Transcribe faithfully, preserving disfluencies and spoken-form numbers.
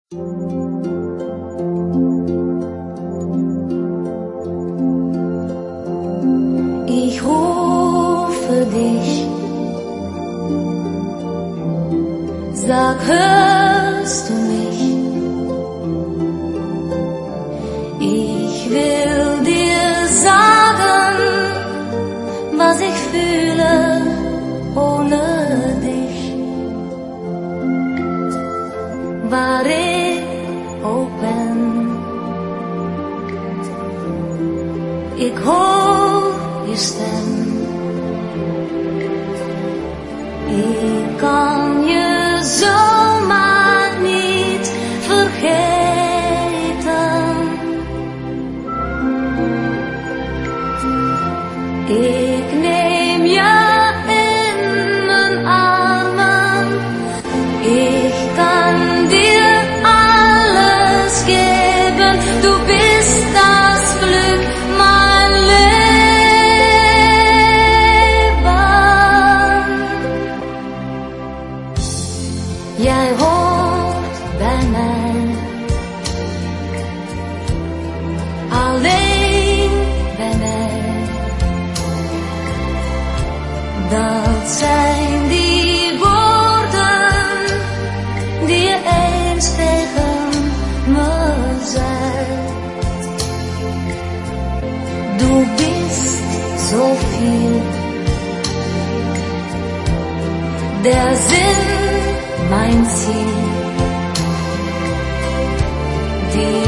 Ich rufe dich, sag, hörst du mich? Ich will dir sagen, was ich fühle ohne dich. Waar ik ook ben, ik hoor je stem. Ik kan je zomaar niet vergeten. Ik neem je in mijn armen. Ik kan dir alles geben. Du bist das Glück, mein Leben. Jij hoort bij mij, alleen bij mij. Dat zijn die woorden die je eens tegen me zei. Du bist so viel, der Sinn, mein Ziel. Die